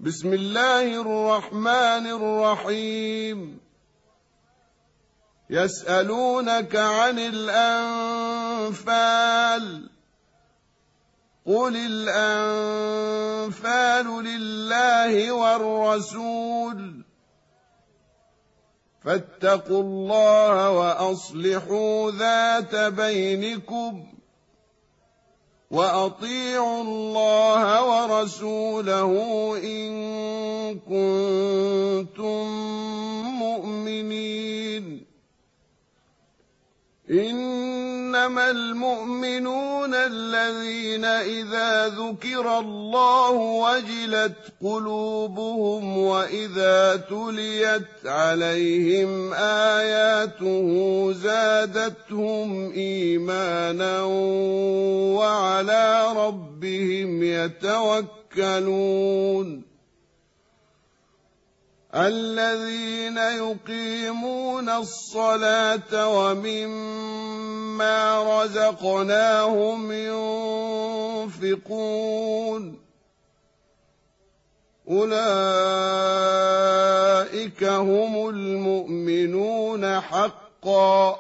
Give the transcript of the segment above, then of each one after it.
بسم الله الرحمن الرحيم. يسألونك عن الأنفال قل الأنفال لله والرسول فاتقوا الله وأصلحوا ذات بينكم وأطيعوا الله ورسوله إن كنتم مؤمنين. إنما المؤمنون الذين إذا ذكر الله وجلت قلوبهم وإذا تليت عليهم آياته زادتهم إيمانا وعلى ربهم يتوكلون. الذين يقيمون الصلاة ومما رزقناهم ينفقون أولئك هم المؤمنون حقا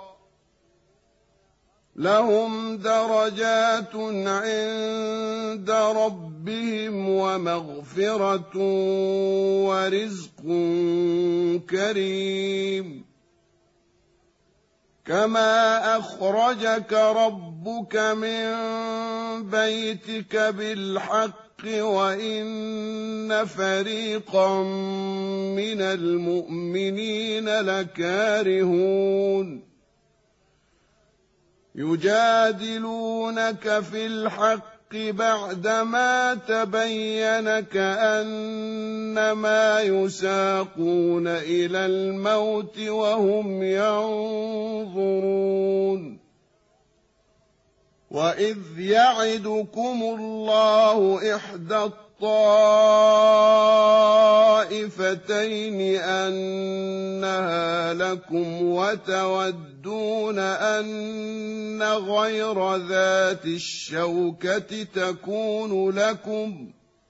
لهم درجات عند ربهم ومغفرة ورزق كريم. كما أخرجك ربك من بيتك بالحق وإن فريقا من المؤمنين لكارهون يجادلونك في الحق بعدما تبين كأنما يساقون إلى الموت وهم ينظرون. وإذ يعدكم الله إحدى الطائفتين أنها لكم وتودون أن غير ذات الشوكة تكون لكم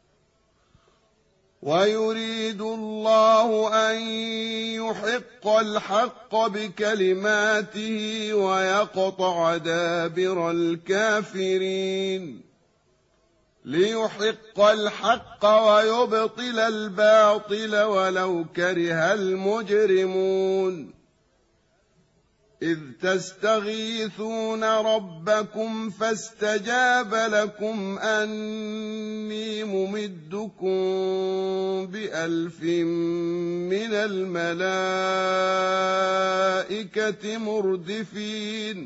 ويريد الله أن يحق الحق بكلماته ويقطع دابر الكافرين ليحق الحق ويبطل الباطل ولو كره المجرمون. إذ تستغيثون ربكم فاستجاب لكم أني ممدكم ب1000 من الملائكة مردفين.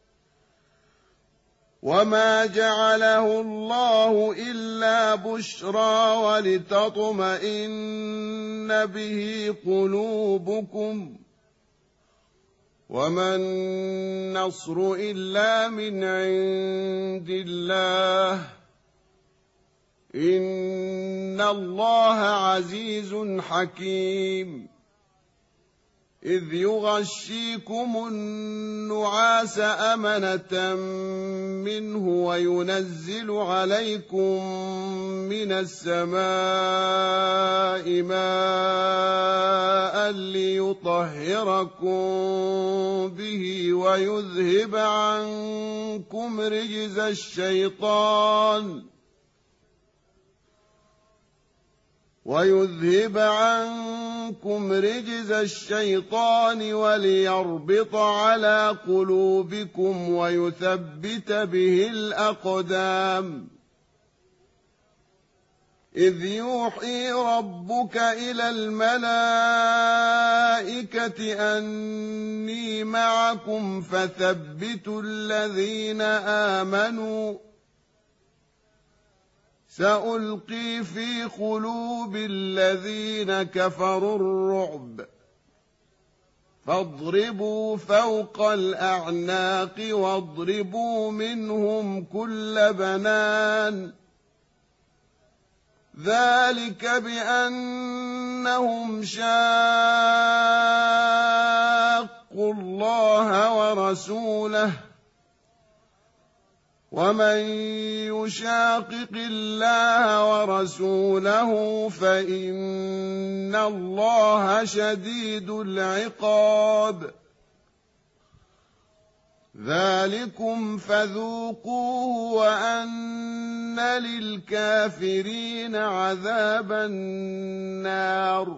وما جعله الله إلا بشرى ولتطمئن به قلوبكم وما النصر إلا من عند الله إن الله عزيز حكيم. إذ يغشيكم النعاس أمنة منه وينزل عليكم من السماء ماء ليطهركم به ويذهب عنكم رجز الشيطان وليربط على قلوبكم ويثبت به الأقدام. إذ يوحي ربك إلى الملائكة أني معكم فثبتوا الذين آمنوا سألقي في قلوب الذين كفروا الرعب فاضربوا فوق الأعناق واضربوا منهم كل بنان. ذلك بأنهم شاقوا الله ورسوله ومن يشاقق الله ورسوله فإن الله شديد العقاب ذلكم فذوقوه وأن للكافرين عذاب النار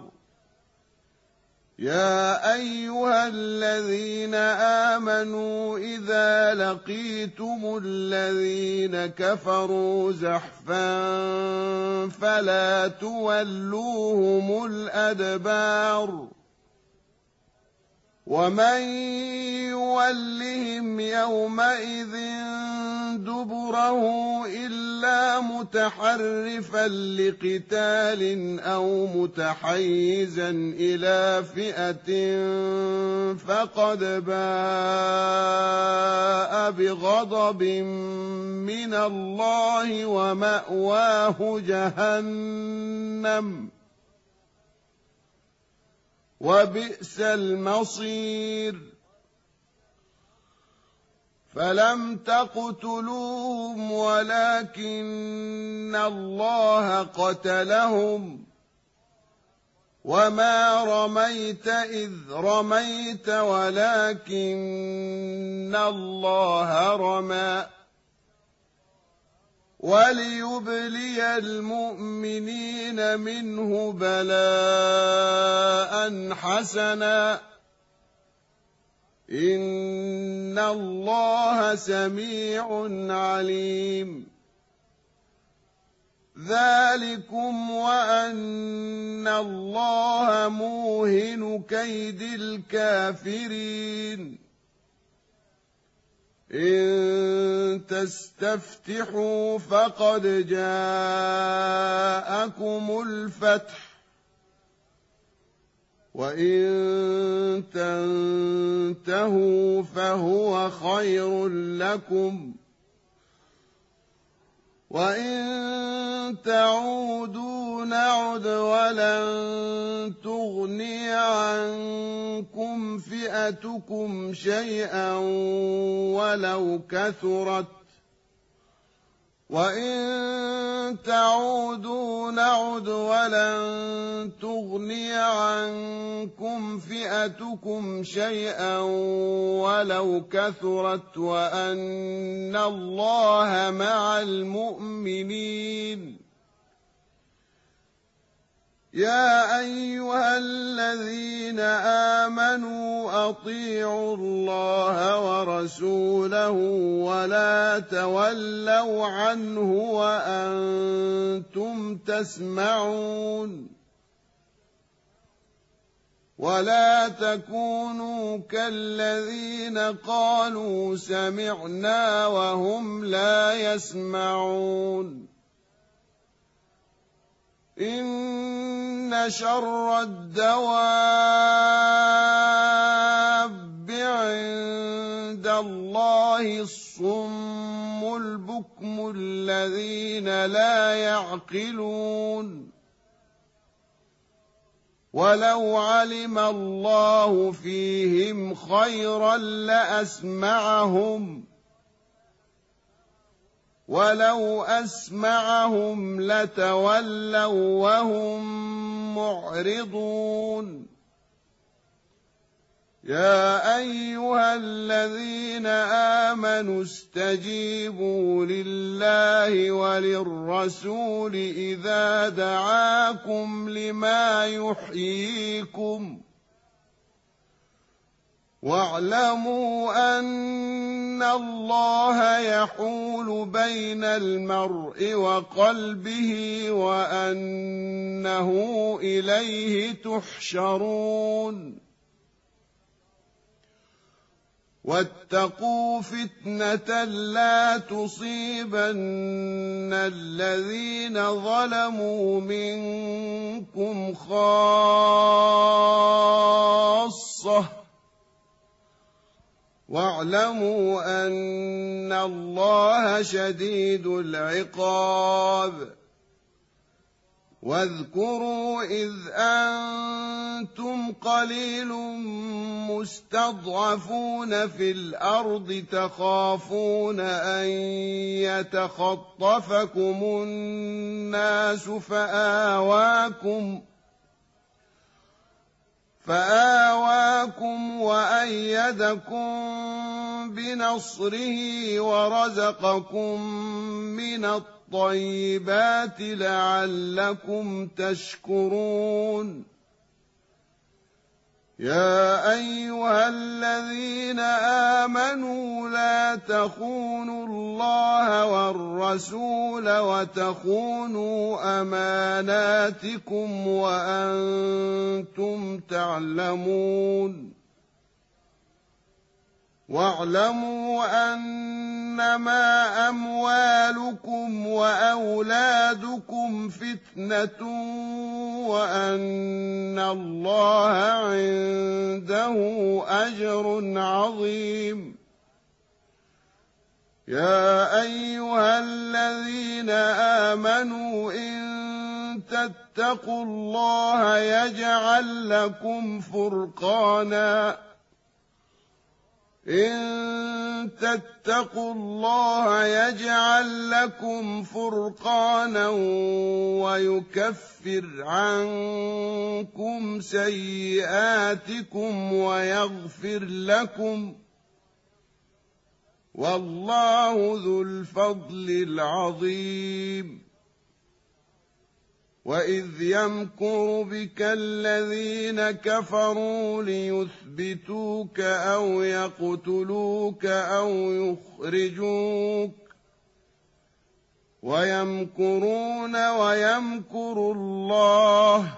يا أيها الذين آمنوا إذا لقيتم الذين كفروا زحفا فلا تولوهم الأدبار ومن يولهم يومئذ دبره إلا متحرفا لقتال أو متحيزا إلى فئة فقد باء بغضب من الله ومأواه جهنم وبئس المصير فلم تقتلوهم ولكن الله قتلهم وما رميت إذ رميت ولكن الله رمى وليبلي المؤمنين منه بلاء حسنا إن الله سميع عليم ذلكم وأن الله موهن كيد الكافرين إن تستفتحوا فقد جاءكم الفتح وإن تنتهوا فهو خير لكم وإن تعودوا نعد ولن تغني عنكم فئتكم شيئا ولو كثرت وإن تعودوا نعد ولن تغني عنكم فئتكم شيئا ولو كثرت وأن الله مع المؤمنين يا أيها الذين آمنوا أطيعوا الله ورسوله ولا تولوا عنه وأنتم تسمعون ولا تكونوا كالذين قالوا سمعنا وهم لا يسمعون إن شر الدواب عند الله الصم البكم الذين لا يعقلون ولو علم الله فيهم خيرا لأسمعهم ولو أسمعهم لتولوا وهم معرضون يا أيها الذين آمنوا استجيبوا لله وللرسول إذا دعاكم لما يحييكم واعلموا أن الله يحول بين المرء وقلبه وأنه إليه تحشرون واتقوا فتنة لا تصيبن الذين ظلموا منكم خاصة واعلموا أن الله شديد العقاب واذكروا إذ أنتم قليل مستضعفون في الأرض تخافون أن يتخطفكم الناس فآواكم وأيدكم بنصره ورزقكم من الطيبات لعلكم تشكرون يا أيها الذين آمنوا لا تخونوا الله والرسول وتخونوا أماناتكم وأنتم تعلمون واعلموا أنما أموالكم وأولادكم فتنة وأن الله عنده أجر عظيم يا أيها الذين آمنوا إن تتقوا الله يجعل لكم فرقانا ويكفر عنكم سيئاتكم ويغفر لكم والله ذو الفضل العظيم وإذ يمكر بك الذين كفروا ليثبتوك أو يقتلوك أو يخرجوك ويمكرون ويمكر الله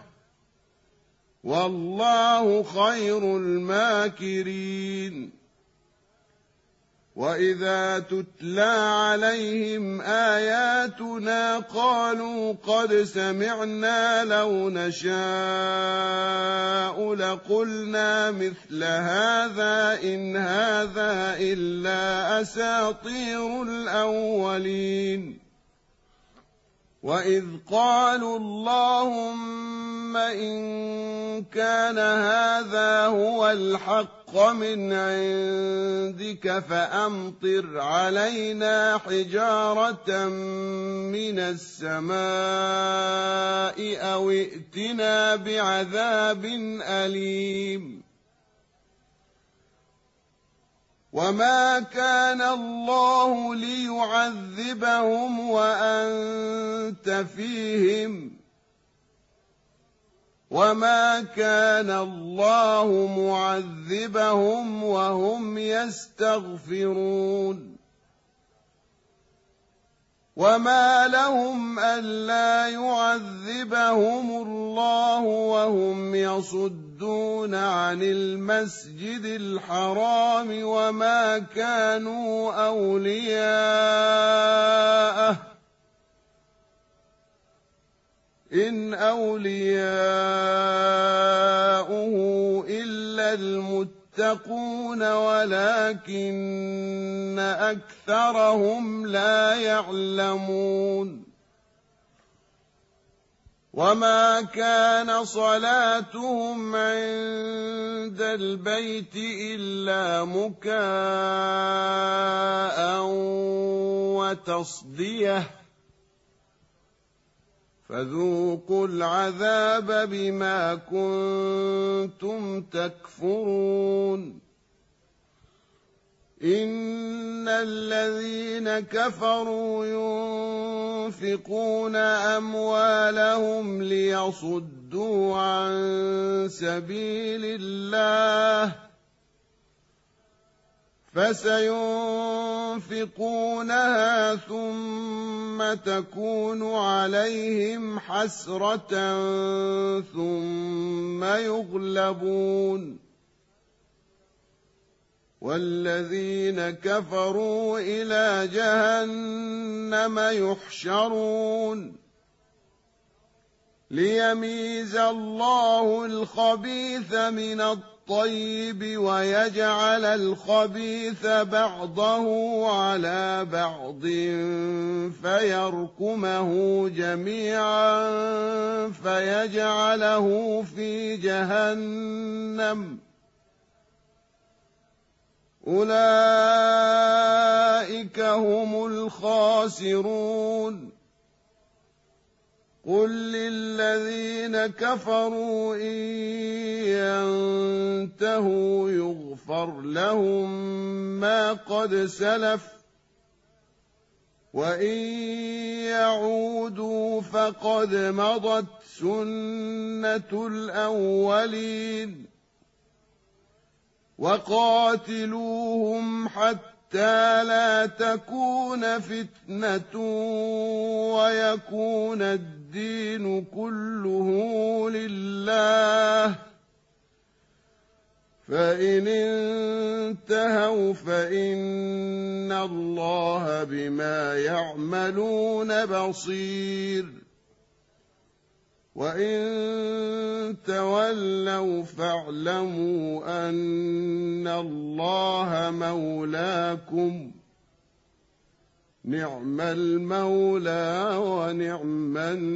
والله خير الماكرين وإذا تتلى عليهم آياتنا قالوا قد سمعنا لو نشاء لقلنا مثل هذا إن هذا إلا أساطير الأولين وإذ قالوا اللهم إن كان هذا هو الحق من عندك فأمطر علينا حجارة من السماء أو ائتنا بعذاب أليم وما كان الله ليعذبهم وأنت فيهم وما كان الله معذبهم وهم يستغفرون وما لهم ألا يعذبهم الله وهم يصدون عن المسجد الحرام وما كانوا أولياءه إن أولياؤه إلا المتقون ولكن أكثرهم لا يعلمون وما كان صلاتهم عند البيت إلا مكاء وتصدية فذوقوا العذاب بما كنتم تكفرون إن الذين كفروا ينفقون أموالهم ليصدوا عن سبيل الله فسينفقونها ثم تكون عليهم حسرة ثم يغلبون والذين كفروا إلى جهنم يحشرون ليميز الله الخبيث من الطيب ويجعل الخبيث بعضه على بعض فيركمه جميعا فيجعله في جهنم أولئك هم الخاسرون قل للذين كفروا إن ينتهوا يغفر لهم ما قد سلف وإن يعودوا فقد مضت سنة الأولين وقاتلوهم حتى لا تكون فتنة ويكون الدين كله لله فإن انتهوا فإن الله بما يعملون بصير وإن تولوا فاعلموا أن الله مولاكم نعم المولى ونعم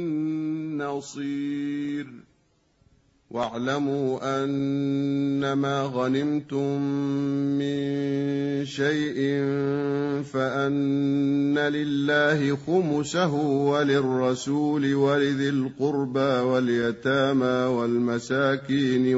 النصير واعلموا أنما غنمتم من شيء فأن لله خمسه وللرسول ولذي القربى واليتامى والمساكين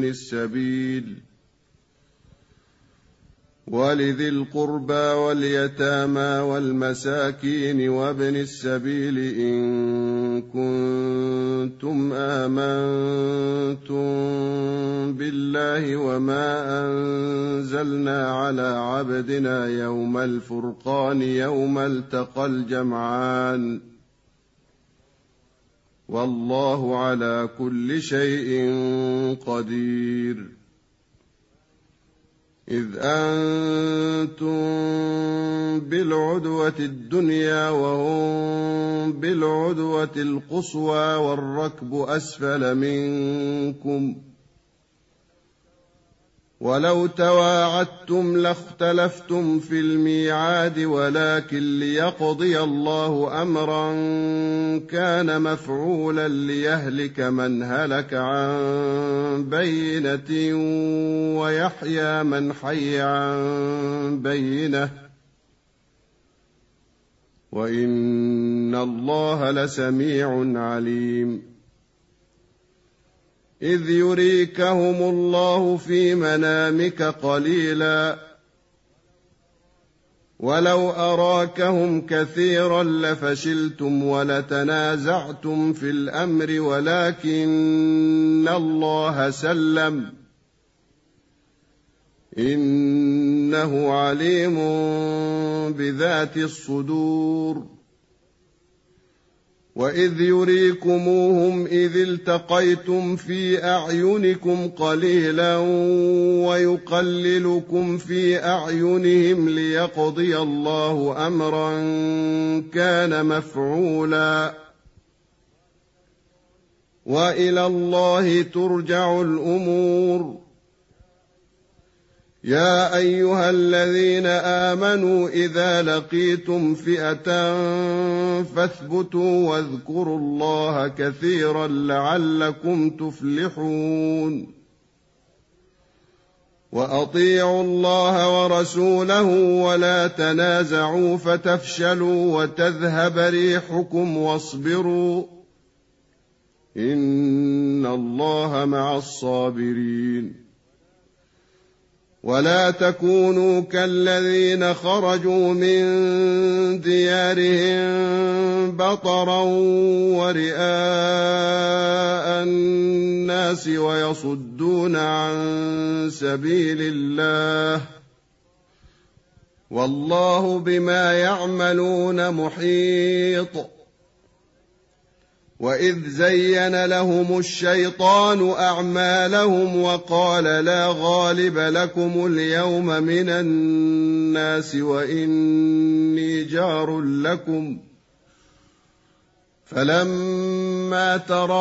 وابن السبيل إن كنتم آمنتم بالله وما أنزلنا على عبدنا يوم الفرقان يوم التقى الجمعان والله على كل شيء قدير إذ أنتم بالعدوة الدنيا وهم بالعدوة القصوى والركب أسفل منكم ولو تواعدتم لاختلفتم في الميعاد ولكن ليقضي الله أمرا كان مفعولا ليهلك من هلك عن بينة ويحيى من حي عن بينة وإن الله لسميع عليم إذ يريكهم الله في منامك قليلا ولو أراكهم كثيرا لفشلتم ولتنازعتم في الأمر ولكن الله سلم إنه عليم بذات الصدور وإذ يريكموهم إذ التقيتم في أعينكم قليلا ويقللكم في أعينهم ليقضي الله أمرا كان مفعولا وإلى الله ترجع الأمور يا أيها الذين آمنوا إذا لقيتم فئة فاثبتوا واذكروا الله كثيرا لعلكم تفلحون وأطيعوا الله ورسوله ولا تنازعوا فتفشلوا وتذهب ريحكم واصبروا إن الله مع الصابرين ولا تكونوا كالذين خرجوا من ديارهم بطرا ورئاء الناس ويصدون عن سبيل الله والله بما يعملون محيط وإذ زين لهم الشيطان أعمالهم وقال لا غالب لكم اليوم من الناس وإني جار لكم فلما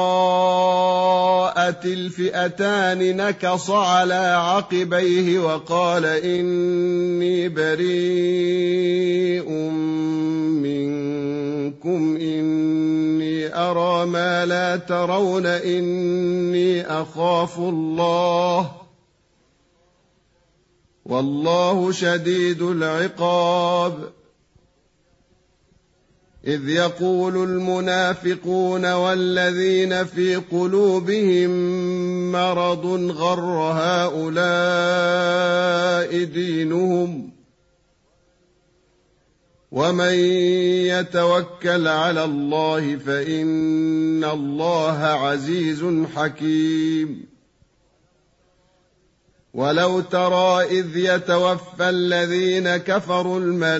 تراءت الفئتان نكص على عقبيه وقال إني بريء عنكم إني أرى ما لا ترون إني أخاف الله والله شديد العقاب إذ يقول المنافقون والذين في قلوبهم مرض غر هؤلاء دينهم ومن يتوكل على الله فإن الله عزيز حكيم ولو ترى إذ يتوفى الذين كفروا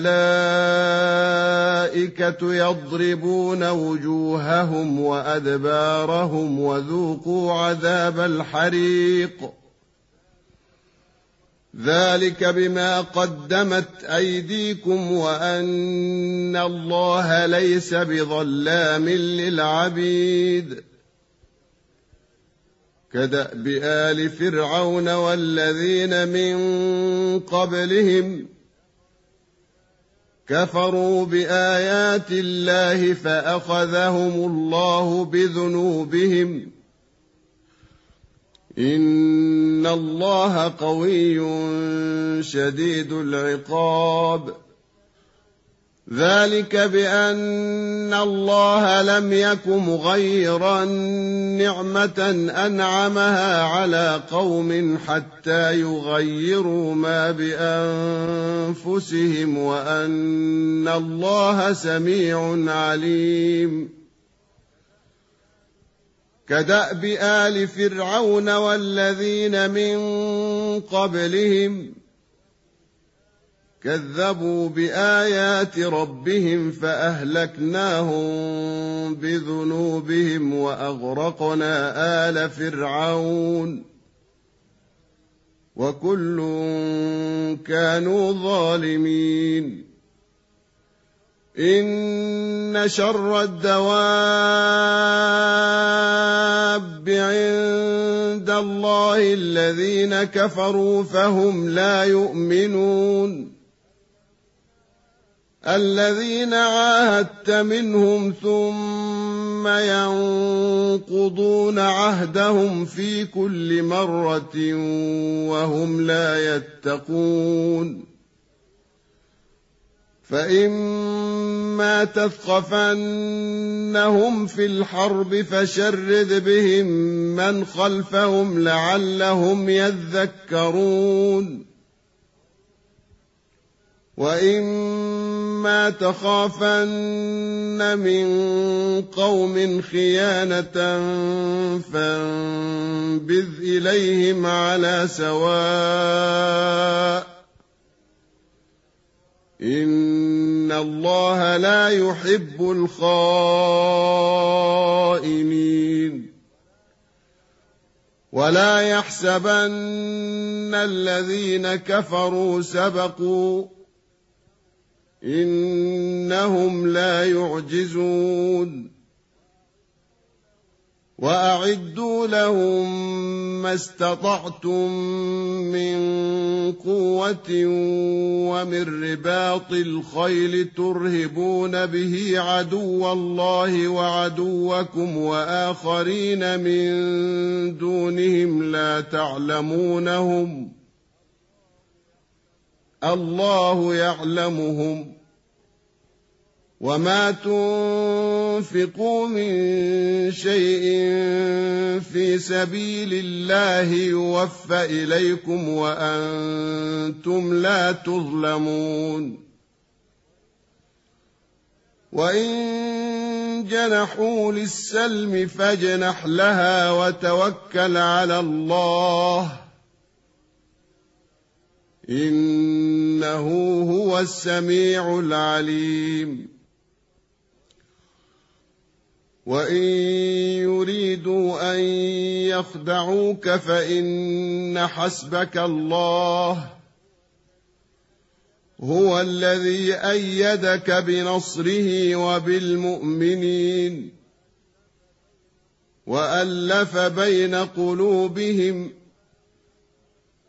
الملائكة يضربون وجوههم وأدبارهم وذوقوا عذاب الحريق ذلك بما قدمت أيديكم وأن الله ليس بظلام للعبيد كدأب آل فرعون والذين من قبلهم كفروا بآيات الله فأخذهم الله بذنوبهم إن الله قوي شديد العقاب ذلك بأن الله لم يك مغيرا نعمة أنعمها على قوم حتى يغيروا ما بأنفسهم وأن الله سميع عليم كدأب آل فرعون والذين من قبلهم كذبوا بآيات ربهم فأهلكناهم بذنوبهم وأغرقنا آل فرعون وكل كانوا ظالمين إن شر الدواب عند الله الذين كفروا فهم لا يؤمنون الذين عاهدت منهم ثم ينقضون عهدهم في كل مرة وهم لا يتقون فإما تثقفنهم في الحرب فشرد بهم من خلفهم لعلهم يذكرون وإما تخافن من قوم خيانة فانبذ إليهم على سواء إن الله لا يحب الخائنين ولا يحسبن الذين كفروا سبقوا إنهم لا يعجزون وأعدوا لهم ما استطعتم من قوة ومن رباط الخيل ترهبون به عدو الله وعدوكم وآخرين من دونهم لا تعلمونهم الله يعلمهم وما تنفقوا من شيء في سبيل الله يوفى إليكم وأنتم لا تظلمون وإن جنحوا للسلم فاجنح لها وتوكل على الله إنه هو السميع العليم وإن يريدوا أن يخدعوك فإن حسبك الله هو الذي أيدك بنصره وبالمؤمنين وألف بين قلوبهم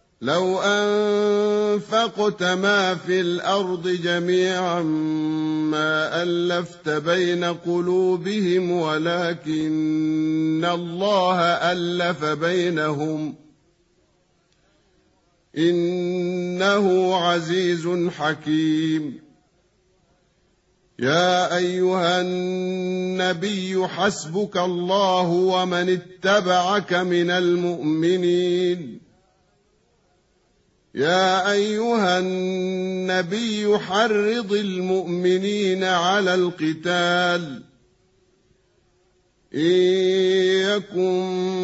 لو أنفقت ما في الأرض جميعا ما ألفت بين قلوبهم ولكن الله ألف بينهم إنه عزيز حكيم. يا أيها النبي حسبك الله ومن اتبعك من المؤمنين. يا أيها النبي حرض المؤمنين على القتال إن يكن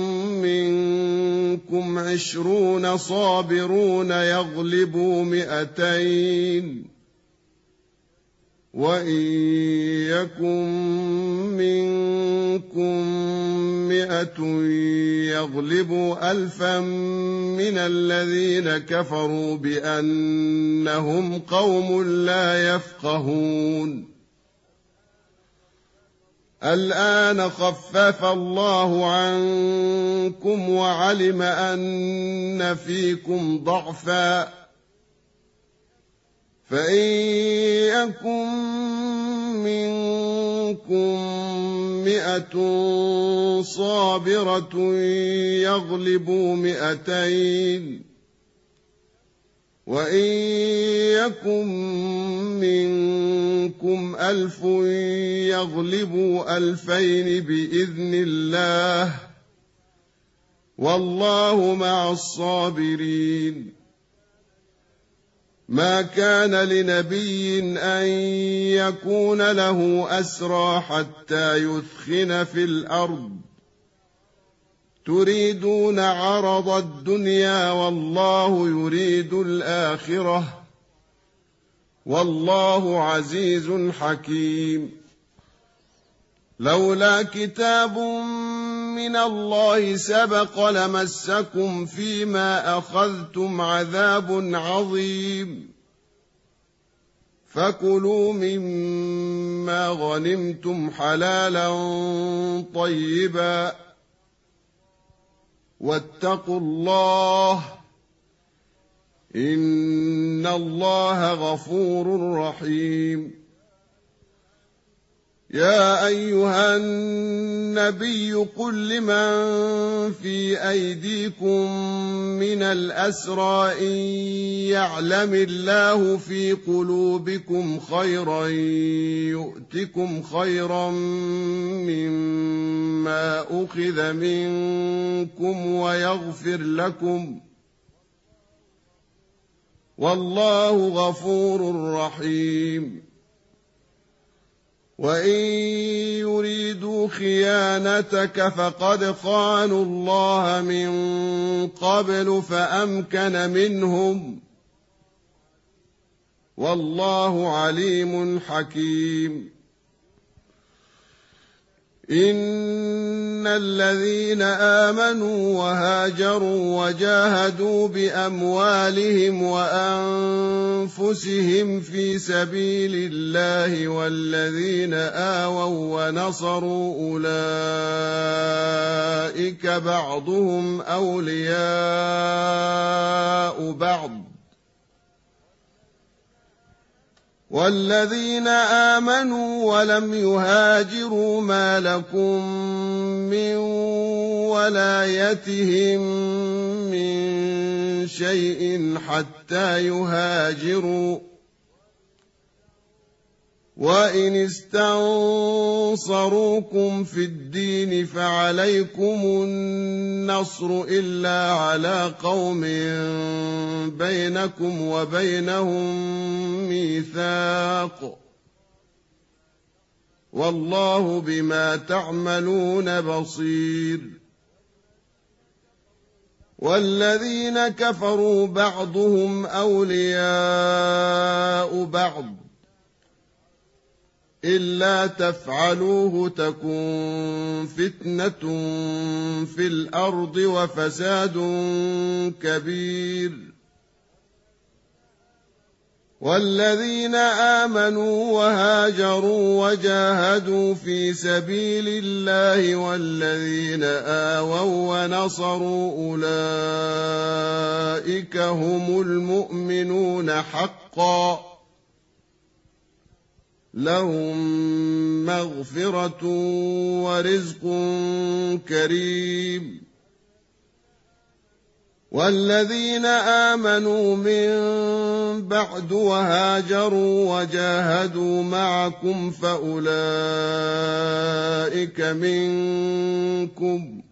منكم 20 صابرون يغلبوا 200 وإن يكن منكم 100 يغلبوا 1000 من الذين كفروا بأنهم قوم لا يفقهون. الآن خفف الله عنكم وعلم أن فيكم ضعفا فإن يكن منكم 100 صابرة يغلبوا 200 وإن يكن منكم 1000 يغلبوا 2000 بإذن الله والله مع الصابرين. ما كان لنبي أن يكون له أسرى حتى يثخن في الأرض تريدون عرض الدنيا والله يريد الآخرة والله عزيز حكيم. لولا كتاب من الله سبق لمسكم فيما أخذتم عذاب عظيم. فكلوا مما غنمتم حلالا طيبا واتقوا الله إن الله غفور رحيم. يا أيها النبي قل لمن في أيديكم من الأسرى إن يعلم الله في قلوبكم خيرا يؤتكم خيرا مما أخذ منكم ويغفر لكم والله غفور رحيم. وإن يريدوا خيانتك فقد خانوا الله من قبل فأمكن منهم والله عليم حكيم. إن الذين آمنوا وهاجروا وجاهدوا بأموالهم وأنفسهم في سبيل الله والذين آووا ونصروا أولئك بعضهم أولياء بعض والذين آمنوا ولم يهاجروا ما لكم من ولايتهم من شيء حتى يهاجروا وإن استنصروكم في الدين فعليكم النصر إلا على قوم بينكم وبينهم ميثاق والله بما تعملون بصير. والذين كفروا بعضهم أولياء بعض إلا تفعلوه تكن فتنة في الأرض وفساد كبير. والذين آمنوا وهاجروا وجاهدوا في سبيل الله والذين آووا ونصروا أولئك هم المؤمنون حقا لهم مغفرة ورزق كريم. والذين آمنوا من بعد وهاجروا وجاهدوا معكم فأولئك منكم،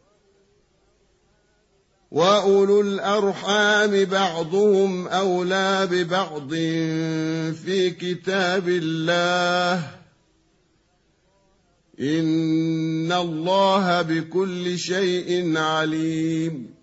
وأولو الأرحام بعضهم أولى ببعض في كتاب الله، إن الله بكل شيء عليم.